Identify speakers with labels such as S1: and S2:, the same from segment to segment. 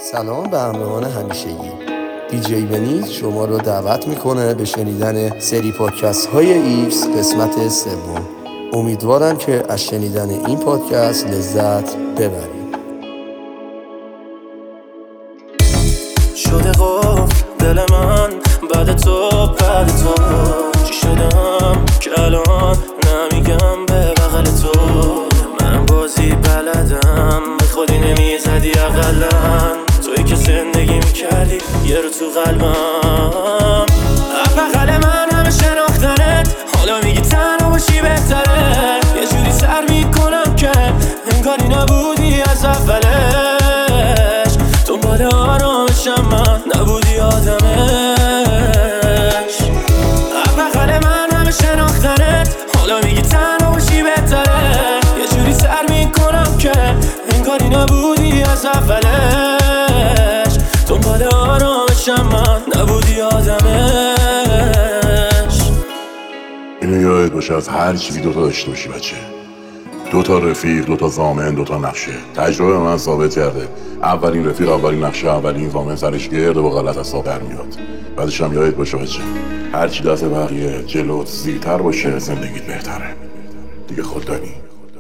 S1: سلام به همراهان همیشگی. دیجی ونیکس شما رو دعوت میکنه به شنیدن سری پادکست های ایکس قسمت 3. امیدوارم که از شنیدن این پادکست لذت ببرید.
S2: شده قفل دل من بعد تو چی شدم که الان نمیگم به بغل تو. من بازی بلدم به خودی نمیزدی اقلن، توی که زندگی میکردی یه رو تو قلبم. بغل من همه شناختنت، حالا میگی تنها باشی بهتره. یه جوری سر میکنم که انگاری نبودی از اولش. دنبال آرامشم من نبودی آدمش. بغل من همه شناختنت، حالا میگی تنها باشی بهتره. یه جوری سر میکنم که انگاری نبودی از اولش. دنبال آرامشم من نبودی آدمش.
S3: اینو یادت باشه از هر چیزی دوتا داشته باشی بچه. دوتا رفیق، دوتا ضامن، دوتا نقشه. تجربه من ثابت کرده اولین رفیق، اولین نقشه، اولین ضامن سرش گرد و با غلط از ساب در میاد. بعدش هم یادت باشه بچه هر چی دست بقیه جلوت زیرتر باشه زندگیت بهتره. دیگه خود دانی.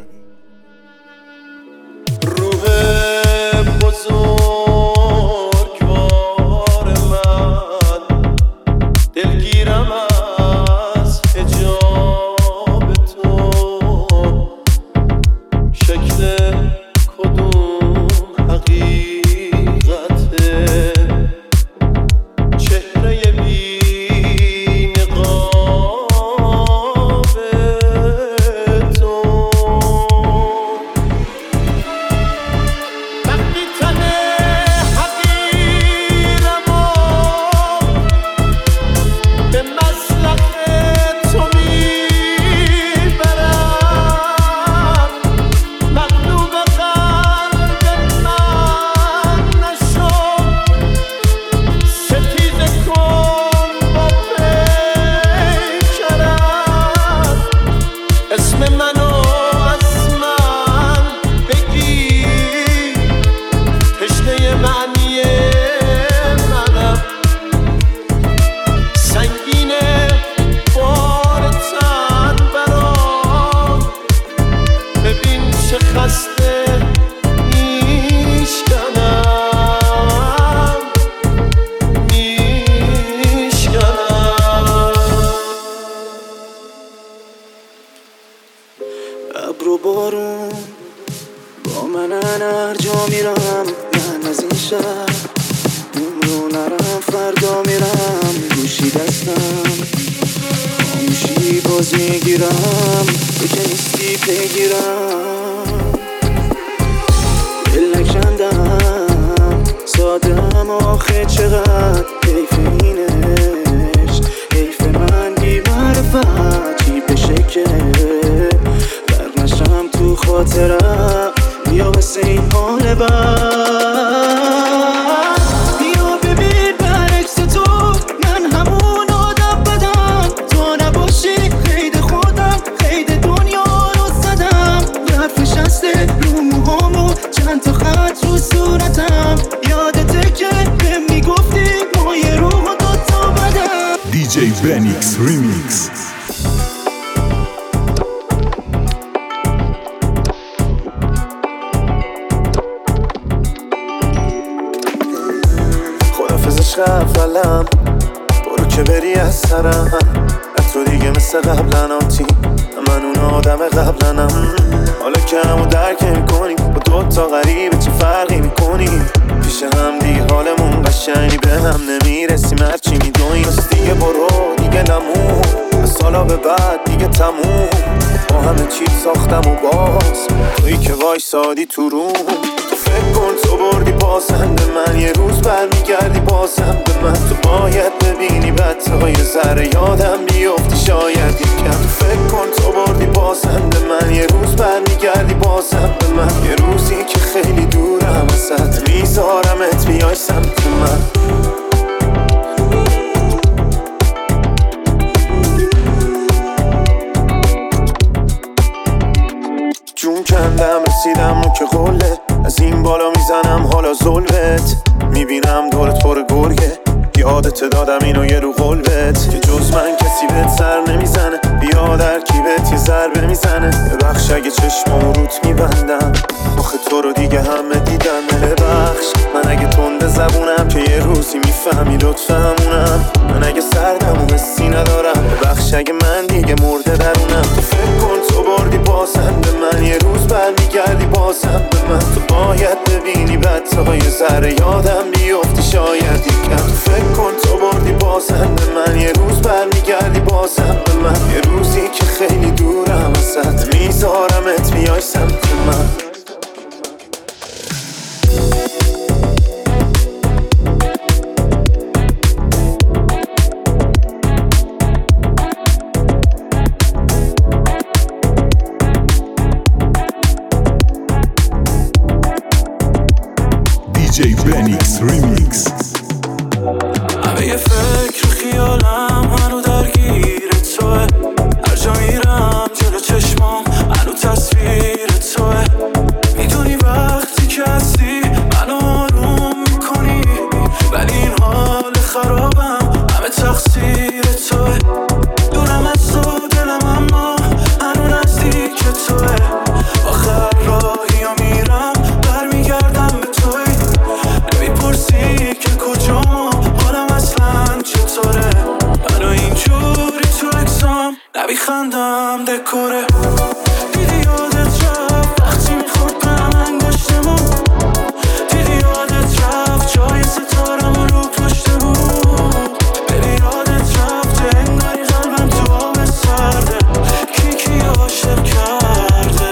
S2: ابر و بارون با منن هر جا میرم. من از این شهر رو نرم، فردا میرم گوشی دستم خاموشی باز میگیرم. تو که نیستی پیگیرم دل نکندم سادم آخه چقدر حیف اینش. حیف من بی معرفت چی بشه که تو خاطرم. بیا واسه این حال بد، بیا ببین برعکس تو من همون آدم بدم. تو نباشی قید خودم، قید دنیا رو زدم. رفت نشسته رو موهامو چند تا خط رو صورتم. یادته که بهم میگفتی ما یه روح و دوتا بدم.
S4: دیجی ونیکس ریمیکس.
S2: اولم برو که بری از سرم. تو دیگه مثل قبلن آتی، من اون آدم قبلنم. حالا که همو درک میکنی با دوتا غریبه چه فرقی میکنی. پیش هم دیگه حالمون قشنگی به هم نمیرسیم. هرچی میدونی از دیگه برو دیگه نمون. از سالا به بعد دیگه تموم. با همه چیز ساختم و باز تویی که وایسادی تو روم. فکر کن تو بردی پاسنده من، یه روز برمیگردی بازم به من. تو باید ببینی بدتا یه ذره یادم بیفتی شاید یکم. تو فکر کن تو بردی پاسنده من، یه روز برمیگردی بازم به من. یه روزی که خیلی دورم ازت میذارمت بیای سمت من. جون کندم رسیدم اون که قله. از این بالا میزنم حالا ظلمت. میبینم دورت پر گرگه، یادت دادم اینو یه رو قلبت که جز من کسی بهت سر نمیزنه. بیا در کیبت یه ضربه میزنه. ببخش اگه چشمامو روت میبندم، آخه تو رو دیگه همه دیدن. ببخش من اگه تند زبونم که یه روزی میفهمی لطف همونم. من اگه سردم و حسی ندارم، ببخش اگه من دیگه مرده درونم. تو فکر کن تو بردی بازم به من، یه روز برمیگردی بازم به من. تو باید ببینی بعد تا یه ذره یادم بیفتی شاید یکم. تو فکر کن تو بردی بازم به من، یه روز برمیگردی بازم به من. یه روزی که خیلی دورم ازت، میذارمت بیای سمت من.
S4: DJ Benix Remix.
S5: همه یه فکر خیالم هنو درگیر توه، هر جا میرم جلو چشمام هنو تصویر توه. میدونی وقتی که هستی منو آروم میکنی، ولی این حال خرابم همه تقصیر توه. دورم از تو دلم اما هنو نزدیک توه. آخر راهی ها میرم برمیگردم به توی. نمیپرسی که کجام حالم اصلا چطوره. منو اینجوری تو اکسام نمیخندم دکوره. دیدی یادت رفت وقتی میخورد به هم انگشتمون. دیدی یادت رفت جای ستارمو رو پشتمون. ببین یادت رفت انگاری قلبم تو آب سرده. کی عاشق کرده.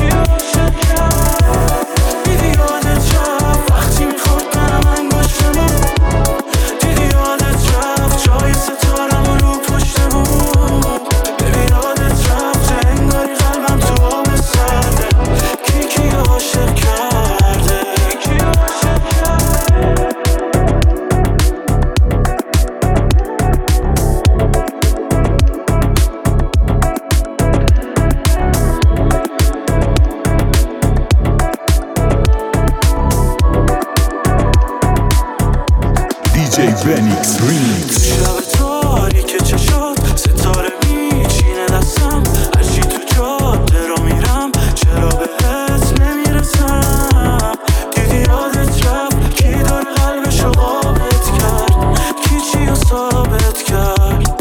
S5: دیدی یادت رفت وقتی میخورد به هم انگشتمون. دیدی یادت رفت جای ستارمو رو پشتمون. ببین یادت رفت انگاری قلبم تو آب سرده. کی عاشق کرده.
S4: DJ Benix Remix.
S5: شب تاریک چشات ستاره میچینه دستم. هرچی تو جاده را میرم چرا بهت نمیرسم. دیدی یادت رفت کی داره قلبشو قابت کرد. کی چیو ثابت کرد.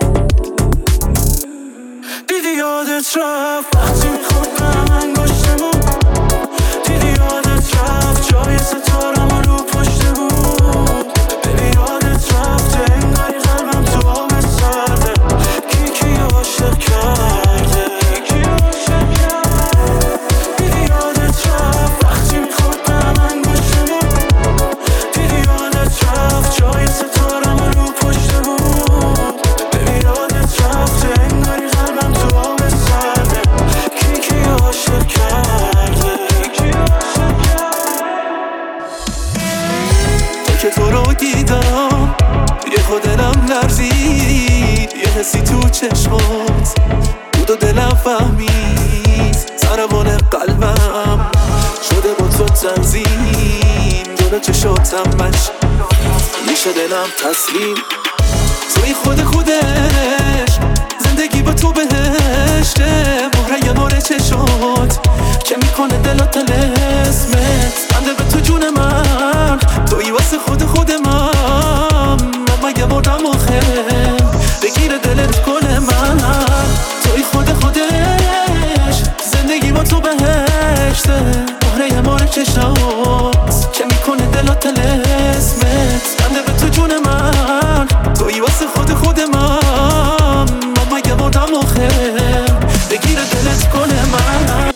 S5: دیدی یادت رفت وقتی میخورد به هم انگشتمون. دیدی یادت رفت جای ستارمو رو پشتمون. ببین یادت رفت انگاری قلبم تو آب سرده. کی عاشق کرده. دیدی یادت رفت وقتی میخورد به هم انگشتمون. دیدی یادت رفت جای ستارمو رو پشتمون. ببین یادت رفت انگاری قلبم تو آب سرده. کی عاشق کرده. که تو رو دیدم یه خود دلم لرزید. یه حسی تو چشمات بود و دلم فهمید. ضربان قلبم شده با تو تنظیم. جلو چشاتم مش میشه دلم تسلیم. توی خودش زندگی با تو بهشته. مهره ماره چشات که میکنه دلات تلسمت. بنده به تو جون من توی واسه خود من مگه مردم آخه بگیره دلت کل من. توی خودش زندگی با تو بهشته. مهره ماره چشات که میکنه دلات تلسمت. بنده به تو جون من توی واسه خود من مگه مردم آخه بگیره دلت کل من.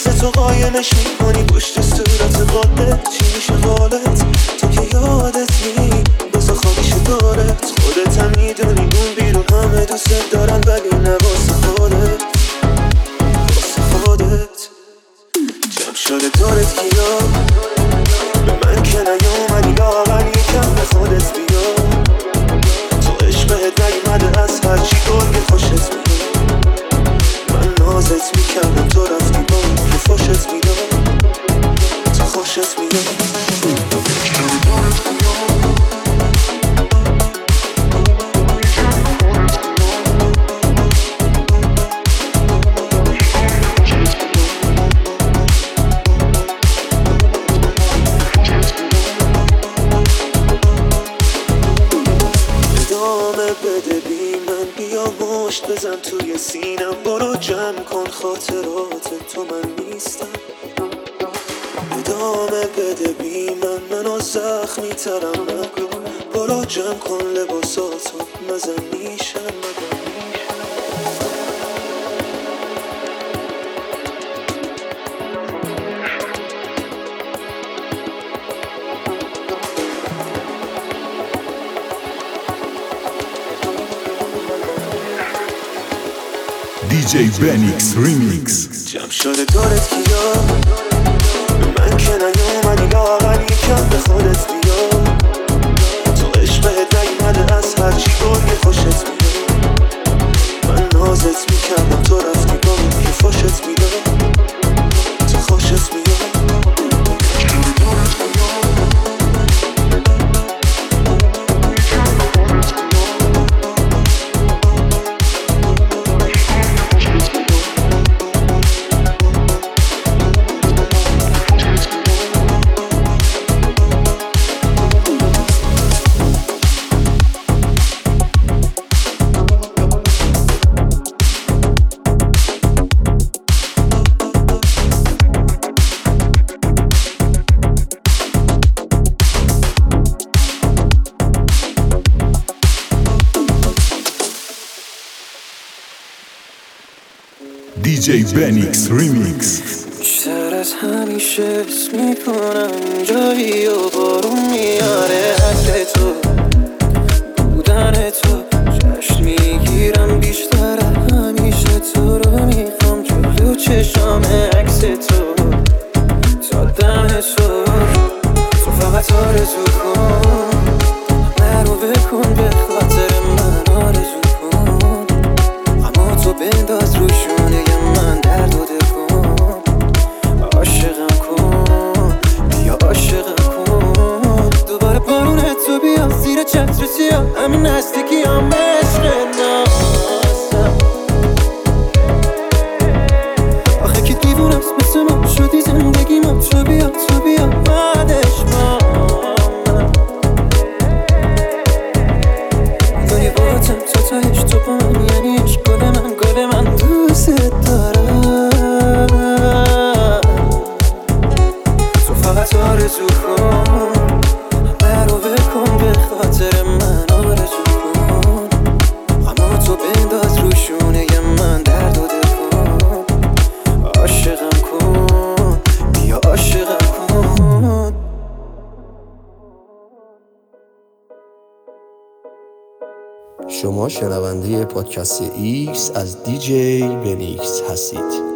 S2: مثل تو قایمش میکنی پشت صورت قادت. چی میشه حالت تو که یادت نی بزا خواهیش دارت. خودت هم میدونی اون بیرون همه دوست دارن ولی نه واسه خودت. واسه خودت جمع شده دارت کیا به من که نیومدی لاغر یکم به خودت بیا. تو عشقت نیومده از هرچی گرگ خوشت میاد. من نازت میکردم تو رفتی با که خوشت میاد. تو خوشت میاد. بده بی من بیا مشت بزن توی سینم. برو جمع کن خاطرات تو من نیستم. ادامه بده بی من منو زخمی ترم نکن. برو جمع کن لباساتو نزن نیشم.
S4: DJ Benix Remix.
S2: جمع شده دارت کیا به من که نیومدی لاغر یکم به خودت بیا. تو عشقت نیومده از هرچی گرگ خوشت میاد. من نازت میکردم تو رفتی با که خوشت میاد. تو خوشت میاد.
S4: DJ Benix Remix.
S2: بیشتر از همیشه حس میکنم جایی و بارون میاره. عطر تو بودن تو جشن میگیرم. بیشتر از همیشه تو رو میخوام جلو چشام عکس تو تا دم تو. تو فقط آرزو کن نرو بکن به خاطر من آرزو کن. اما تو بنداز رو شونه من درد و دل کن. عاشقم کن بیا عاشقم کن. دوباره بارون تو بیا زیر چتر سیاه. همین نزدیکی هم عشق نازم. آخه که دیوونست مثل ما شدی زندگی ما. تو بیا تو بیا بعدش ما داری باتم تا تایش تو با من. یعنی عشق گل من دوست دارم. تو فقط آرزو کن برو بکن به خاطر من آرزو کن. اما تو بنداز رو شونه من درد و دل کن. عاشقم کن بیا عاشقم کن.
S1: شما شنونده پادکست ایکس از دیجی بنیکس هستید.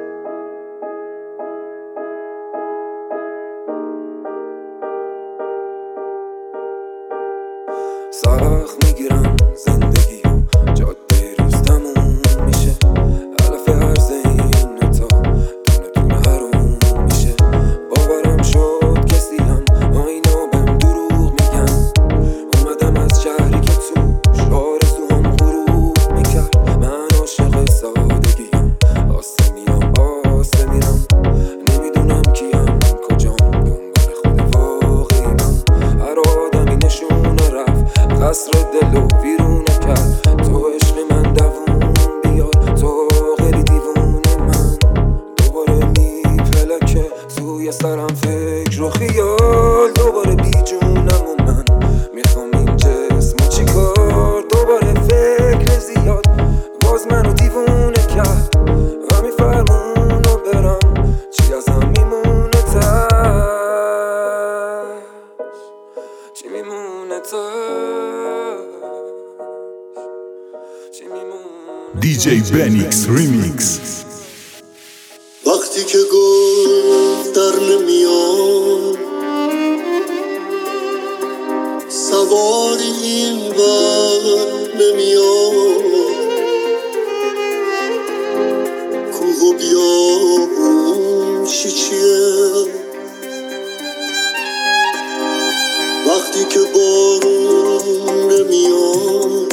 S2: سخت میگیرم زندگی و جاده روز تموم میشه. علف عرض این تا دونه دونه حروم میشه. باورم شد کسی هم آینا بهم دروغ میگن. اومدم از شهری که توش آرزوام غروب میکرد. من عاشق سادگیم آسه میرم نمیدونم کیم کجام دنبال خود واقعیم. هر آدمی نشونه رفت قصر دلو بیرونه کرد. تو عشق من دوون بیار تو خیلی دیوونه. من دوباره میپلکه توی سرم فکر و خیال. دوباره بی جونم و من میخوام این جسمو چیکار. دوباره فکر زیاد باز منو دیوونه کرد. همین فرمونو برم
S4: DJ Benix Remix.
S6: وقتی که گل در نمیاد سواری این بر نمیاد کوه و بیابون چیه وقتی که بارون نمیاد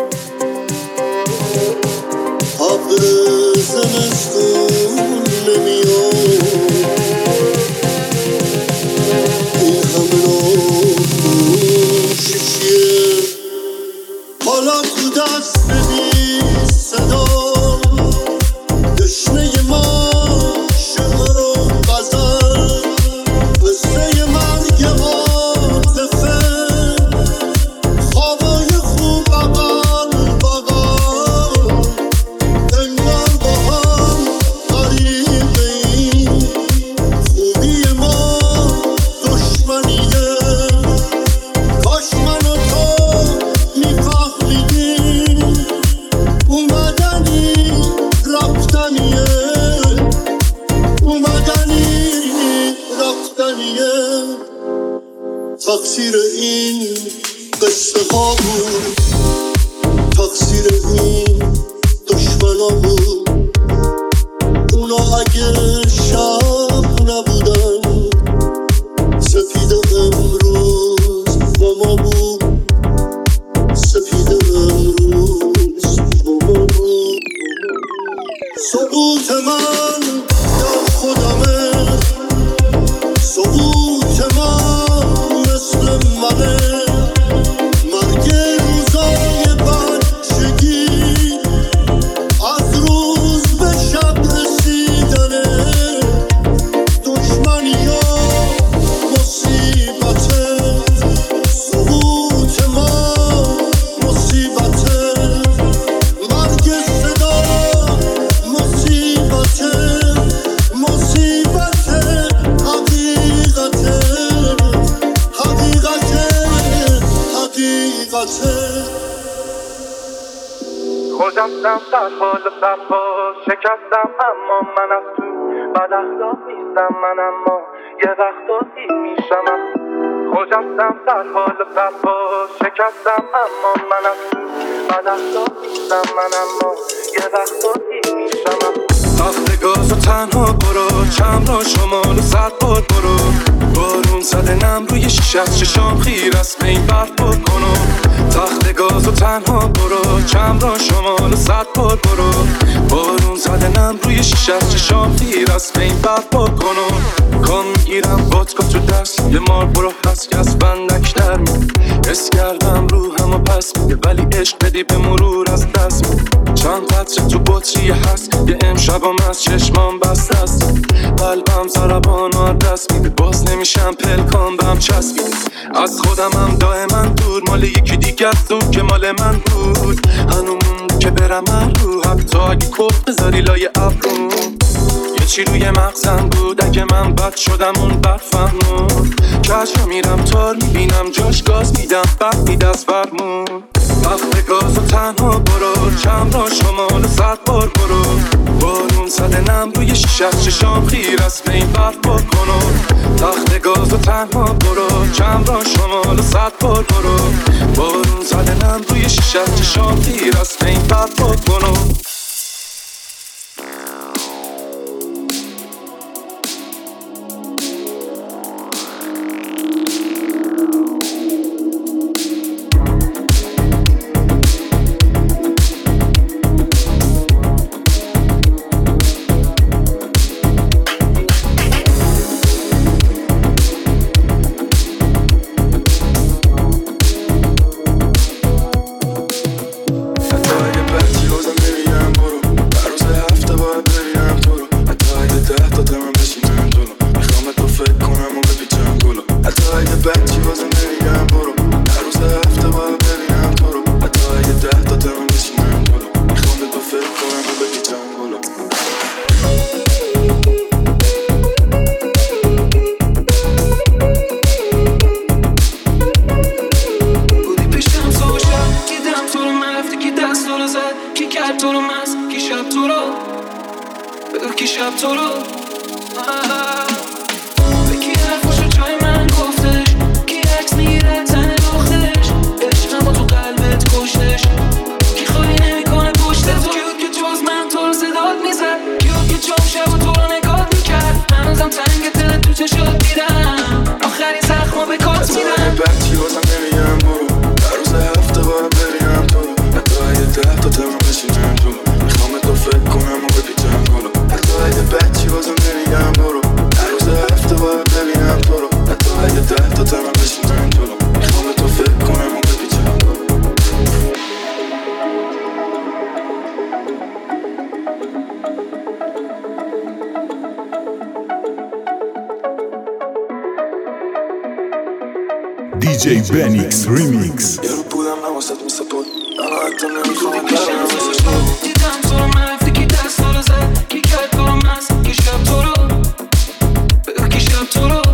S6: ابر زمستون نمیاد این همه ناخوشی چیه حالا تو دست بدی صدا دشنه ما شعر و غزل قصه مرگ عاطفه خوابای خوب بغل بغل انگار با هم غریبیم خوبی ما دشمنیه کاش من و تو میفهمیدیم اومدنی رفتنیه تقصیر این قصه ها بود تقصیر این دشمنا بود اونا اگه شب نبودن سپید امروز با ما بود سپید امروز با ما بود سقوط من یا خودمه سقوط من مثل منه مرگ روزای بچگی از روز به شب رسیدنه دشمنی ها مصیبته سقوط ما مصیبته مرگ صدا مصیبته مصیبته حقیقته
S7: خجستم در حال برپا شکستم اما من از تو بد اخلاق نیستم من اما یه وقتایی میشم خجستم در حال برپا شکستم اما من از تو بد اخلاق نیستم من اما یه وقتایی میشم تخت گاز و تنها برو چند را شمال و صد بار برو بارون زده نم روی شیشه از چشام خیر است به این برف بکنم تخت گاز و تنها برو چند را شمال و صد بار برو بارون زده نم روی شیشه از چشام خیر است به این برف بکنم کام میگیرم بادکا تو دست یه مار برو هست که از بندک در می حس کردم روحم و پس میگه ولی عشق بدی به مرور از دست می چند قطره تو بطری هست یه امشبم از چشمام بسته است قلبم ضربان و دست میده باز نمیشم پلکام بهم چسبیده از خودمم دائما دور مال یکی دیگه اون که مال من بود هنومون که برم من رو حتی اگه کف بذاری لای ابرون یه چی روی مغزم بود اگه من بد شدم اون برفم بود کجا میرم تار میبینم جاش گاز میدم بد میده از فرمون وقت گاز و تنها برو چند را شمال صد بار برو بارون زده نم روی شیشه از چشام خیر است به این برف بکنم تخت گاز و تنها برو چند را شمال صد بار برو بارون زده نم روی شیشه از چشام خیر است به این برف بکنم
S2: حتی اگه بدی بازم نمیگم
S5: بکشم تو رو. کی حرفاشو جای من گفتش، کی عکس میگیره تن دختش، عشقمو تو قلبت کشتش، کی خواهی نمیکنه پشت تو، کیو که جز من تو رو صدات میزد، کیو که جام شب و تو رو نگات میکرد، هنوزم تنگ دل تو چشات دیدم، آخرین زخمو به کات میدم.
S2: بچی بازم نمیگم برو، در روز هفته باید ببینم تو رو، حتی اگه 10 تا ترم بشینم تو رو، میخوام تو فکر کنم و بپیچم کلو، حتی اگه بچی بازم نمیگم برو، در روز هفته باید ببینم تو رو، حتی اگه 10 تا ترم بشینم تو رو، میخوام تو فکر کنم و بپیچم کلو.
S4: DJ Benix Remix.
S2: یارو بودم نواسط مثل بود، انا حتی نمیخوام برم مثل بود.
S5: دیدم تو رو من رفتی کی دست تو رو زد، کی کرد تو رو مست، کی شب تو رو بگو، کی شب تو رو.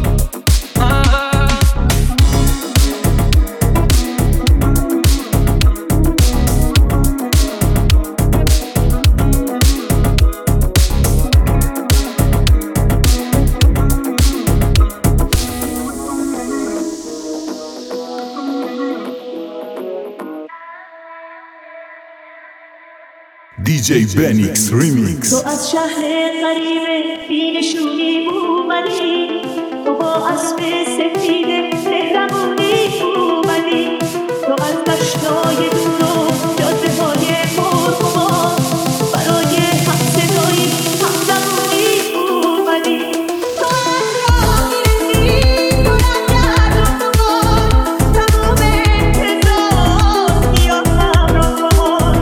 S4: DJ Benix Remix.
S8: تو از شهر غریب بینشونی اومدی، تو با اسب سفید مهربونی اومدی، تو از دشتای دور و جاده های مرغوبان برای هم صدایی هم زبونی اومدی، تو از راه میرسی بلند و بلند، تمام انتظار نیازم را بمان،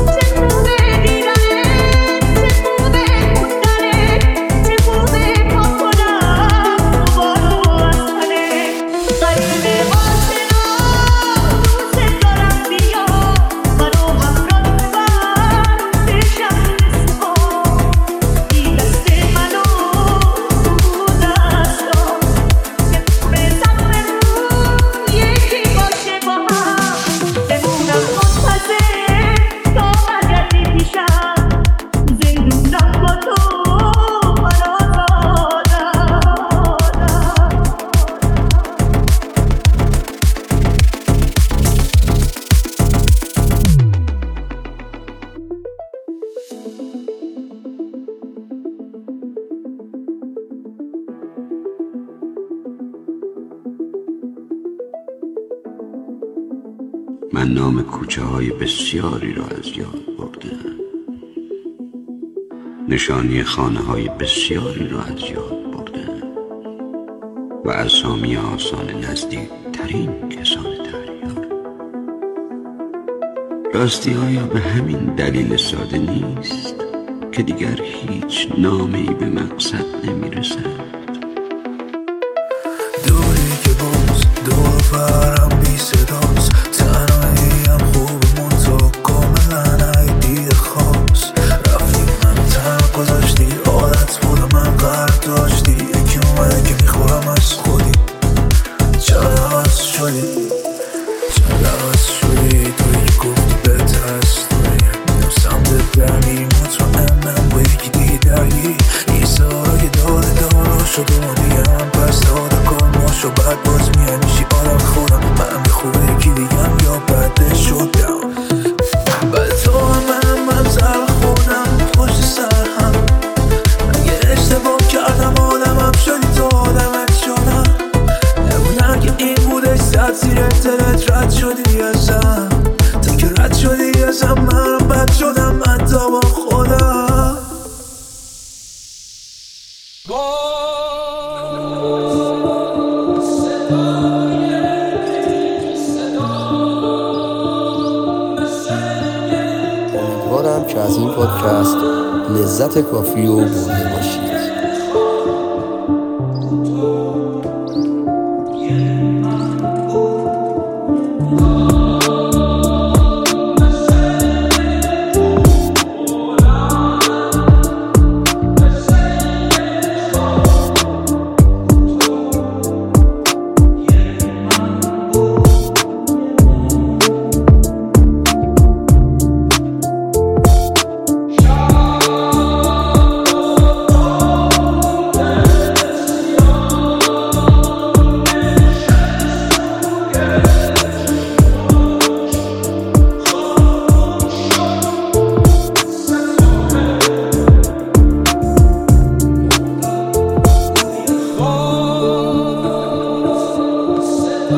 S9: من نام کوچه های بسیاری را از یاد بردم، نشانی خانه های بسیاری را از یاد بردم و اسامی آسان نزدیک ترین کسان دریار. راستی آیا به همین دلیل ساده نیست که دیگر هیچ نامه‌ای به مقصد نمی‌رسد؟
S2: دوری که باز دور برم بی صداست، تنهاییم خوب منطق کاملا عیدی خاص، رفتی من تنها گذاشتی، عادت بود من قرد داشتی، یکی اومده که میخورم از خودی، چرا عوض شدی توی که گفتی بهتر از توی، میدم سمت برمی مطمئنم با یکی دیگه درگیری، این سارا که داره شد و دیگه هم پس داده کار ماشو، بعد باز میمیشی آدم خودم، من میخوبه یکی دیگم یا بده شدم، بعد تو من سر خودم پشت سر هم، اگه اشتباه کردم آدمم شدی تو آدمت شدم، نبودم که این بودش زد زیر دلت رد شدی ازم، تا که رد شدی ازم من بد شدم حتی با خودم.
S1: امیدوارم که از این پادکست لذت کافی رو برده باشید.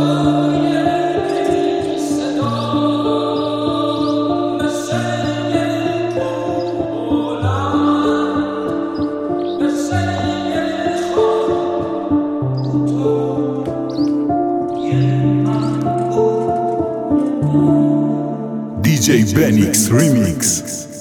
S4: DJ Benix Remix.